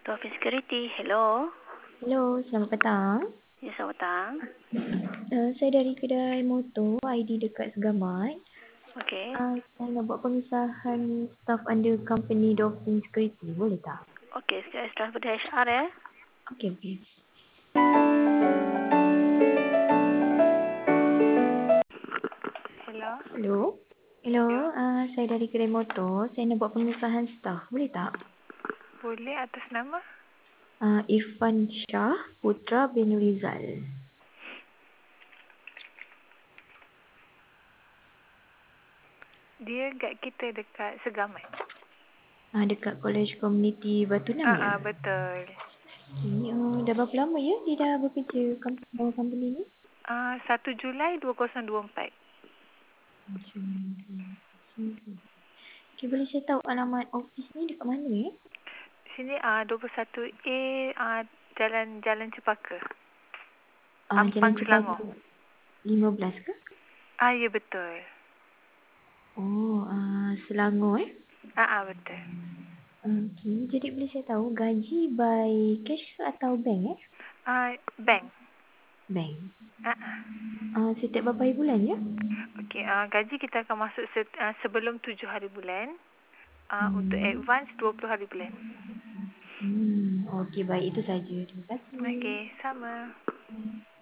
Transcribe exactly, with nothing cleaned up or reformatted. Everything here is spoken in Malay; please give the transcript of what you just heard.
To Office Security, hello. Hello, selamat petang. Ya, selamat petang. Uh, saya dari kedai motor I D dekat Segamat. Okey. Uh, saya nak buat pengesahan staff under company Dolphin Security. Boleh tak? Okey, sekejap saya transfer di H R ya. Okey, okey. Hello. Hello. Hello, Ya. uh, saya dari kedai motor. Saya nak buat pengesahan staff. Boleh tak? Boleh atas nama? Uh, Irfan Shah Putra bin Rizal. Dia guide kita dekat Segamat. Uh, dekat College Community Batu Enam Ah, ya? ah, betul. Okay, uh, dah berapa lama ya dia dah bekerja com- dalam company ni? Ah, satu Julai dua ribu dua puluh empat. Okay, boleh saya tahu alamat office ni dekat mana ya? Sini ah dua puluh satu A ah Jalan Jalan Cepaka. Uh, Ampang, Jalan Selangor. Cipaguk lima belas ke? Ah, ya betul. Oh, uh, Selangor eh. Ah, ah betul. Okey, jadi boleh saya tahu gaji by cash ke atau bank eh? Ah, bank. Bank. Ah, ah. Uh, setiap berapa hari bulan ya? Okey, ah gaji kita akan masuk se ah, sebelum tujuh hari bulan. Ah, untuk Hmm. advance dua puluh hari bulan. Hmm. Okey, baik itu saja. Terima kasih. Okey, sama.